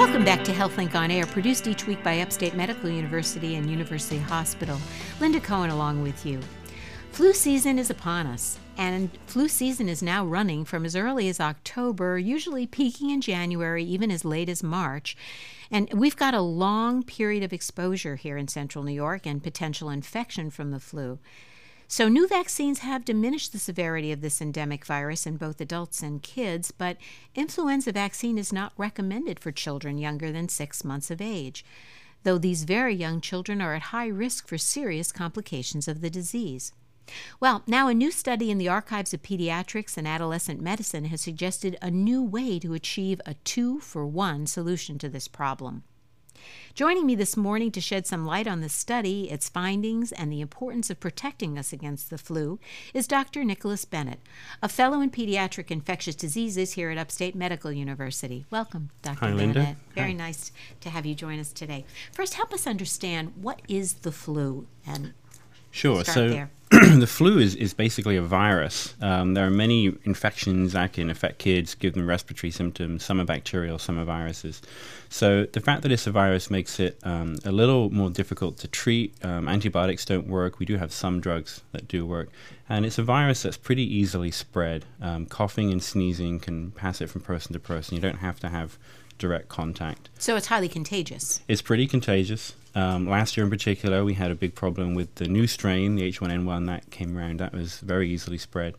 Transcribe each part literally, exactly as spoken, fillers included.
Welcome back to HealthLink On Air, produced each week by Upstate Medical University and University Hospital. Linda Cohen along with you. Flu season is upon us, and flu season is now running from as early as October, usually peaking in January, even as late as March. And we've got a long period of exposure here in central New York and potential infection from the flu. So new vaccines have diminished the severity of this endemic virus in both adults and kids, but influenza vaccine is not recommended for children younger than six months of age, though these very young children are at high risk for serious complications of the disease. Well, now a new study in the Archives of Pediatrics and Adolescent Medicine has suggested a new way to achieve a two-for-one solution to this problem. Joining me this morning to shed some light on this study, its findings, and the importance of protecting us against the flu is Doctor Nicholas Bennett, a fellow in pediatric infectious diseases here at Upstate Medical University. Welcome, Doctor Hi, Bennett. Linda. Very Hi. nice to have you join us today. First, help us understand, what is the flu? And Sure. start So there. the flu is, is basically a virus. Um, there are many infections that can affect kids, give them respiratory symptoms. Some are bacterial, some are viruses. So the fact that it's a virus makes it um, a little more difficult to treat. Um, antibiotics don't work. We do have some drugs that do work. And it's a virus that's pretty easily spread. Um, coughing and sneezing can pass it from person to person. You don't have to have direct contact. So it's highly contagious. It's pretty contagious. Um, last year in particular, we had a big problem with the new strain, the H one N one that came around. That was very easily spread.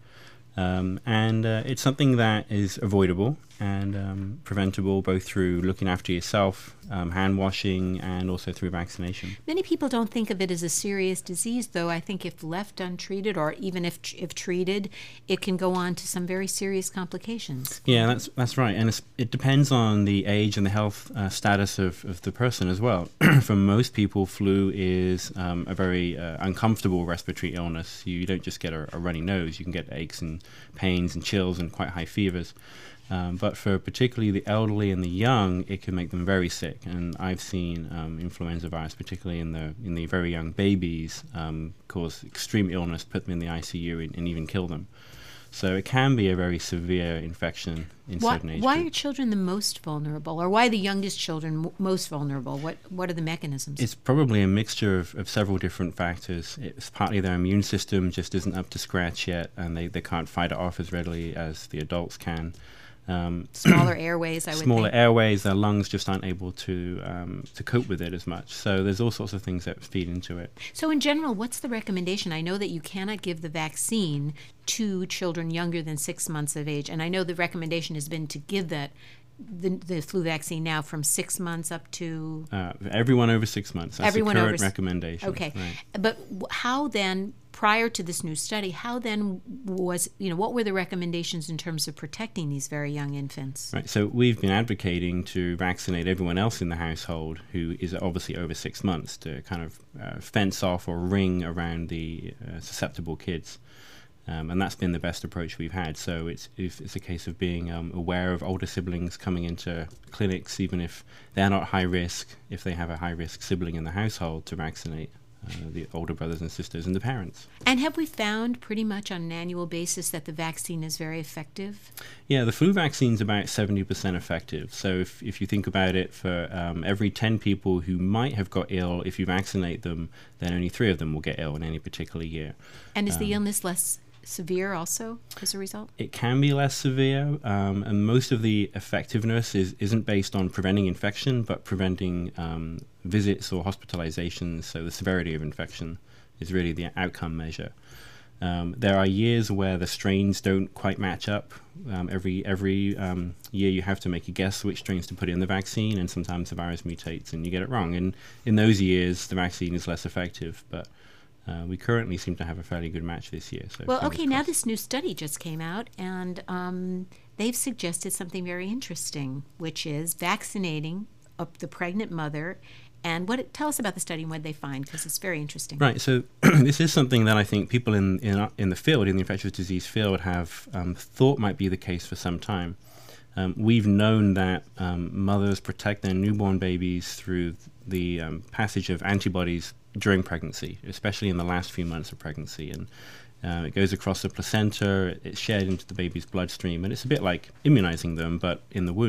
Um, and uh, it's something that is avoidable and um, preventable both through looking after yourself, um, hand washing, and also through vaccination. Many people don't think of it as a serious disease, though I think if left untreated, or even if if treated, it can go on to some very serious complications. Yeah, that's that's right. And it's, it depends on the age and the health uh, status of, of the person as well. For most people, flu is um, a very uh, uncomfortable respiratory illness. You don't just get a, a runny nose. You can get aches and pains and chills and quite high fevers. Um, but for particularly the elderly and the young, it can make them very sick. And I've seen um, influenza virus, particularly in the in the very young babies, um, cause extreme illness, put them in the I C U, and, and even kill them. So it can be a very severe infection in Why, certain age why are groups. children the most vulnerable, or why are the youngest children m- most vulnerable? What What are the mechanisms? It's probably a mixture of, of several different factors. It's partly their immune system just isn't up to scratch yet, and they, they can't fight it off as readily as the adults can. Um, Smaller airways, I would smaller think. airways, their lungs just aren't able to um, to cope with it as much. So there's all sorts of things that feed into it. So in general, what's the recommendation? I know that you cannot give the vaccine to children younger than six months of age, and I know the recommendation has been to give that the, the flu vaccine now from six months up to... Uh, everyone over six months. That's Everyone the over current s- recommendation. Okay. Right. But w- how then, prior to this new study, how then was, you know, what were the recommendations in terms of protecting these very young infants? Right. So we've been advocating to vaccinate everyone else in the household who is obviously over six months to kind of uh, fence off or ring around the uh, susceptible kids. Um, and that's been the best approach we've had. So it's if it's a case of being um, aware of older siblings coming into clinics, even if they're not high risk, if they have a high risk sibling in the household, to vaccinate uh, the older brothers and sisters and the parents. And have we found pretty much on an annual basis that the vaccine is very effective? Yeah, the flu vaccine's about seventy percent effective. So if, if you think about it, for um, every ten people who might have got ill, if you vaccinate them, then only three of them will get ill in any particular year. And is the Um, illness less severe also as a result? It can be less severe, um, and most of the effectiveness is, isn't based on preventing infection, but preventing um, visits or hospitalizations. So the severity of infection is really the outcome measure. Um, there are years where the strains don't quite match up. Um, every every um, year you have to make a guess which strains to put in the vaccine, and sometimes the virus mutates and you get it wrong. And in those years, the vaccine is less effective, but Uh, we currently seem to have a fairly good match this year. So Well, fingers okay, now crossed. this new study just came out, and um, they've suggested something very interesting, which is vaccinating up the pregnant mother. And what? Tell us about the study and what they find, because it's very interesting. Right. So this is something that I think people in in, our- in the field, in the infectious disease field, have um, thought might be the case for some time. Um, we've known that um, mothers protect their newborn babies through the um, passage of antibodies during pregnancy, especially in the last few months of pregnancy. And uh, it goes across the placenta, it's shared into the baby's bloodstream, and it's a bit like immunizing them, but in the womb.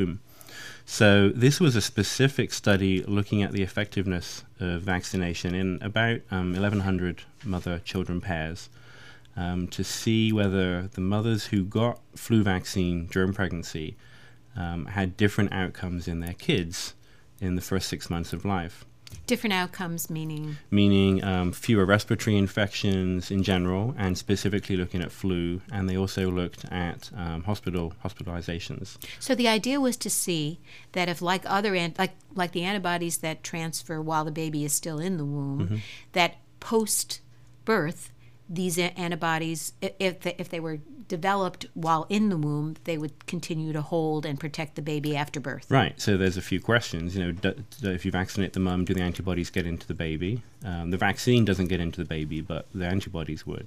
So this was a specific study looking at the effectiveness of vaccination in about um, eleven hundred mother-children pairs um, to see whether the mothers who got flu vaccine during pregnancy um, had different outcomes in their kids in the first six months of life. Different outcomes meaning? Meaning um, fewer respiratory infections in general, and specifically looking at flu. And they also looked at um, hospital hospitalizations. So the idea was to see that if, like other an- like like the antibodies that transfer while the baby is still in the womb, mm-hmm. that post birth, these a- antibodies, if they, if they were developed while in the womb, they would continue to hold and protect the baby after birth. Right. So there's a few questions. You know, do, do, if you vaccinate the mum, do the antibodies get into the baby? Um, the vaccine doesn't get into the baby, but the antibodies would.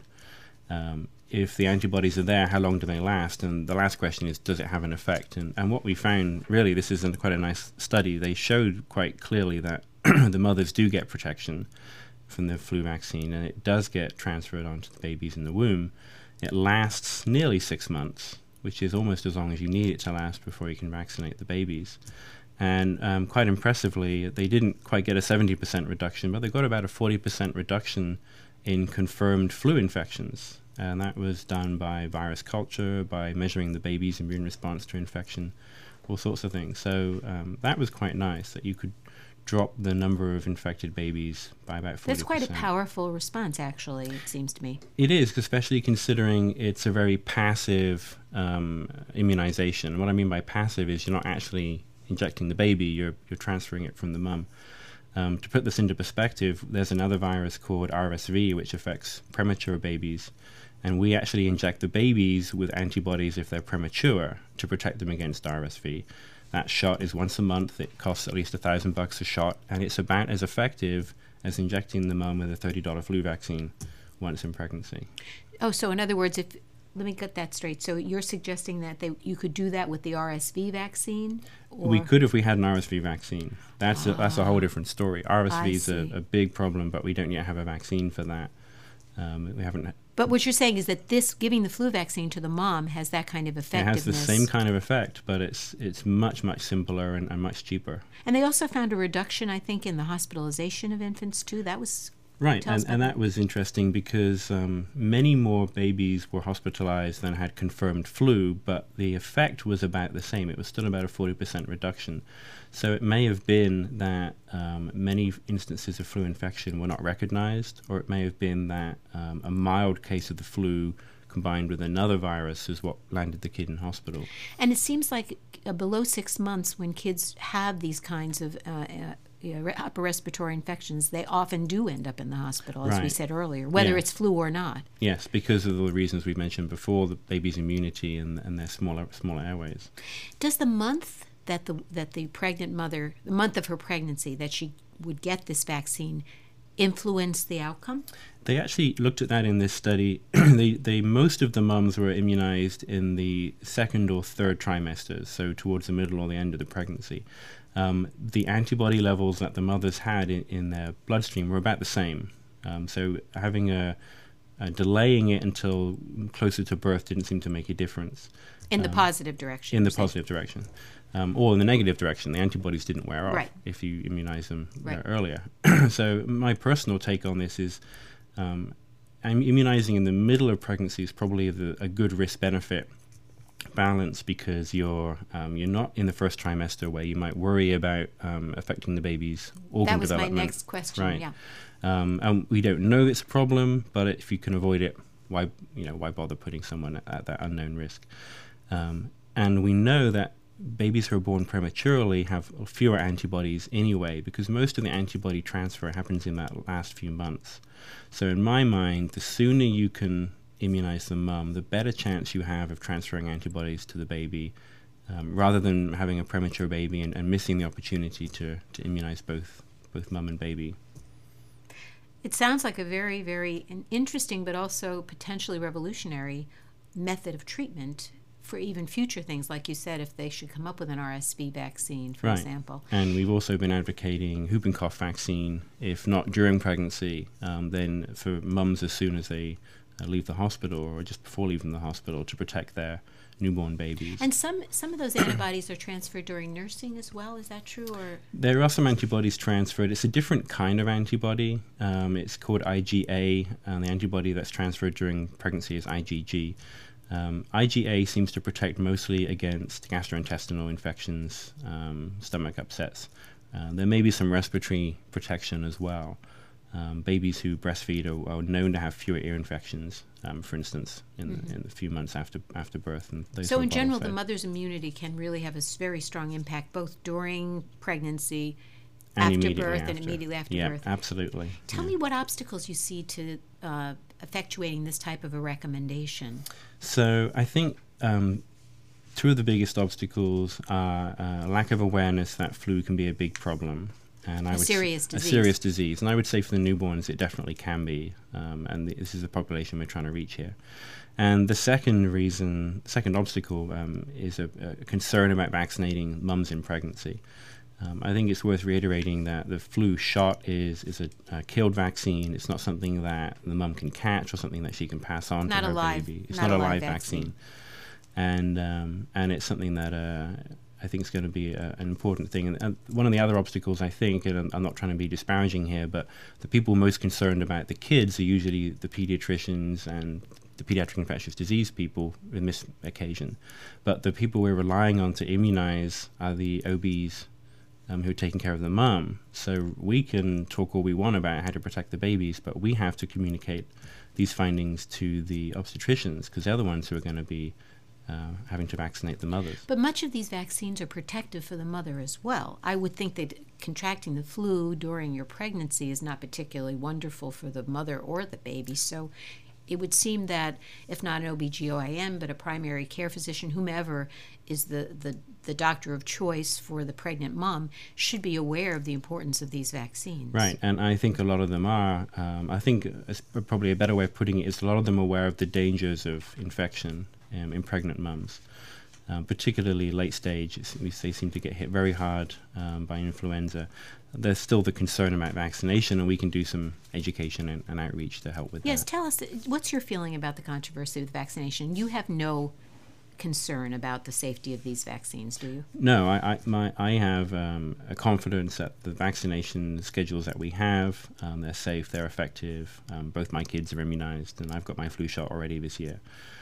Um, if the antibodies are there, how long do they last? And the last question is, does it have an effect? And, and what we found, really, this isn't quite a nice study. They showed quite clearly that the mothers do get protection from the flu vaccine, and it does get transferred onto the babies in the womb. It lasts nearly six months, which is almost as long as you need it to last before you can vaccinate the babies. And um, quite impressively, they didn't quite get a seventy percent reduction, but they got about a forty percent reduction in confirmed flu infections. And that was done by virus culture, by measuring the baby's immune response to infection, all sorts of things. So um, that was quite nice, that you could drop the number of infected babies by about forty percent. That's quite a powerful response, actually, it seems to me. It is, especially considering it's a very passive um, immunization. What I mean by passive is you're not actually injecting the baby, you're, you're transferring it from the mum. Um, to put this into perspective, there's another virus called R S V, which affects premature babies, and we actually inject the babies with antibodies if they're premature to protect them against R S V. That shot is once a month. It costs at least a thousand bucks a shot, and it's about as effective as injecting the mum with a thirty dollar flu vaccine once in pregnancy. Oh, so in other words, if let me get that straight. So you're suggesting that they you could do that with the R S V vaccine? Or? We could if we had an R S V vaccine. That's ah, a, that's a whole different story. R S V is a, a big problem, but we don't yet have a vaccine for that. Um, we haven't. But what you're saying is that this giving the flu vaccine to the mom has that kind of effectiveness. It has the same kind of effect, but it's it's much, much simpler and, and much cheaper. And they also found a reduction, I think, in the hospitalization of infants, too. That was... Right, and, and that was interesting because um, many more babies were hospitalized than had confirmed flu, but the effect was about the same. It was still about a forty percent reduction. So it may have been that um, many instances of flu infection were not recognized, or it may have been that um, a mild case of the flu combined with another virus is what landed the kid in hospital. And it seems like uh, below six months when kids have these kinds of uh, uh, you know, upper respiratory infections, they often do end up in the hospital, as right. we said earlier, whether yeah. it's flu or not. Yes, because of the reasons we mentioned before, the baby's immunity and, and their smaller smaller airways. Does the month that the that the pregnant mother, the month of her pregnancy, that she would get this vaccine, influence the outcome? They actually looked at that in this study. they, they most of the mums were immunized in the second or third trimesters, so towards the middle or the end of the pregnancy. Um, the antibody levels that the mothers had in, in their bloodstream were about the same. Um, so having a, a delaying it until closer to birth didn't seem to make a difference. In the um, positive direction. In the positive direction. Um, or in the negative direction. The antibodies didn't wear off right. if you immunize them right. uh, earlier. So my personal take on this is um, I'm immunizing in the middle of pregnancy is probably the, a good risk-benefit balance, because you're um, you're not in the first trimester where you might worry about um, affecting the baby's organ development. That was development. my next question. Right. Yeah. Um, and we don't know it's a problem, but if you can avoid it, why you know why bother putting someone at, at that unknown risk? Um, and we know that babies who are born prematurely have fewer antibodies anyway, because most of the antibody transfer happens in that last few months. So in my mind, the sooner you can immunize the mum, the better chance you have of transferring antibodies to the baby, um, rather than having a premature baby and, and missing the opportunity to, to immunize both both mum and baby. It sounds like a very, very interesting but also potentially revolutionary method of treatment for even future things, like you said, if they should come up with an R S V vaccine, for right. example. And we've also been advocating whooping cough vaccine, if not during pregnancy, um, then for mums as soon as they uh, leave the hospital or just before leaving the hospital to protect their newborn babies. And some some of those antibodies are transferred during nursing as well. Is that true? Or there are some antibodies transferred. It's a different kind of antibody. Um, it's called I G A, and the antibody that's transferred during pregnancy is I G G. Um, I G A seems to protect mostly against gastrointestinal infections, um, stomach upsets. Uh, there may be some respiratory protection as well. Um, babies who breastfeed are, are known to have fewer ear infections, um, for instance, in, mm-hmm. the, in the few months after after birth. And those so in general, the mother's immunity can really have a very strong impact both during pregnancy, and after birth, after. and immediately after yeah, birth. Absolutely. Tell yeah. me what obstacles you see to uh, effectuating this type of a recommendation. So I think um, two of the biggest obstacles are uh, lack of awareness that flu can be a big problem. And I a would serious s- disease. A serious disease. And I would say for the newborns, it definitely can be. Um, and th- this is the population we're trying to reach here. And the second reason, second obstacle, um, is a, a concern about vaccinating mums in pregnancy. Um, I think it's worth reiterating that the flu shot is is a, a killed vaccine. It's not something that the mum can catch or something that she can pass on not to her live, baby. It's not, not, a a live vaccine. vaccine. And um, and it's something that uh, I think is going to be a, an important thing. And, and one of the other obstacles, I think, and I'm, I'm not trying to be disparaging here, but the people most concerned about the kids are usually the pediatricians and the pediatric infectious disease people in this occasion. But the people we're relying on to immunize are the O Bs um, who are taking care of the mum. So we can talk all we want about how to protect the babies, but we have to communicate these findings to the obstetricians because they're the ones who are going to be Uh, having to vaccinate the mothers. But much of these vaccines are protective for the mother as well. I would think that contracting the flu during your pregnancy is not particularly wonderful for the mother or the baby. So it would seem that if not an O B G Y N, but a primary care physician, whomever is the, the, the doctor of choice for the pregnant mom, should be aware of the importance of these vaccines. Right, and I think a lot of them are. Um, I think uh, probably a better way of putting it is a lot of them are aware of the dangers of infection Um, in pregnant mums, um, particularly late stage. It's, they seem to get hit very hard um, by influenza. There's still the concern about vaccination, and we can do some education and, and outreach to help with yes, that. Yes, tell us, what's your feeling about the controversy with vaccination? You have no concern about the safety of these vaccines, do you? No, I I, my, I have um, a confidence that the vaccination schedules that we have, um, they're safe, they're effective. Um, both my kids are immunized, and I've got my flu shot already this year.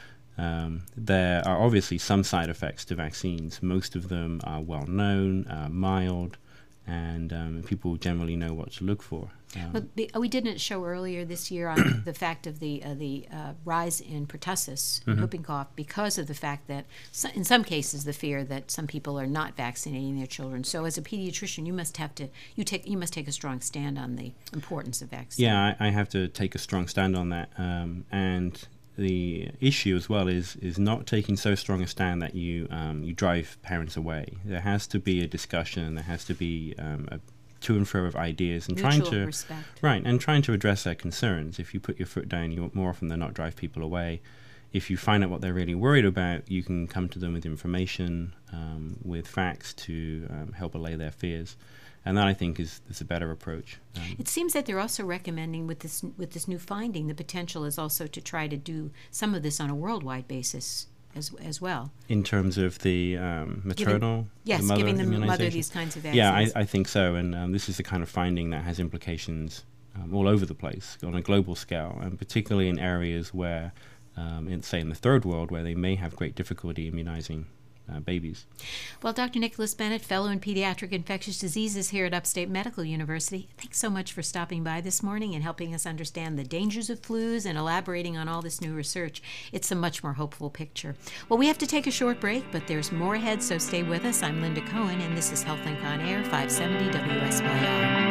Um, there are obviously some side effects to vaccines. Most of them are well known, uh, mild, and um, people generally know what to look for. Um, but the, we did a show earlier this year on the fact of the uh, the uh, rise in pertussis, mm-hmm. whooping cough, because of the fact that so, in some cases the fear that some people are not vaccinating their children. So as a pediatrician, you must have to you take you must take a strong stand on the importance of vaccine. Yeah, I, I have to take a strong stand on that, um, and the issue as well is is not taking so strong a stand that you um, you drive parents away. There has to be a discussion. There has to be um, a to and fro of ideas and Mutual trying to respect. right and trying to address their concerns. If you put your foot down, you more often than not drive people away. If you find out what they're really worried about, you can come to them with information, um, with facts to um, help allay their fears. And that, I think, is, is a better approach. Um, it seems that they're also recommending with this with this new finding, the potential is also to try to do some of this on a worldwide basis as as well. In terms of the um, maternal, giving, yes, the mother giving the mother immunization? these kinds of vaccines. Yeah, I, I think so. And um, this is the kind of finding that has implications um, all over the place on a global scale, and particularly in areas where, um, in, say, in the third world, where they may have great difficulty immunizing Uh, babies. Well, Doctor Nicholas Bennett, Fellow in Pediatric Infectious Diseases here at Upstate Medical University, thanks so much for stopping by this morning and helping us understand the dangers of flus and elaborating on all this new research. It's a much more hopeful picture. Well, we have to take a short break, but there's more ahead, so stay with us. I'm Linda Cohen, and this is HealthLink on Air, five seventy W S Y R.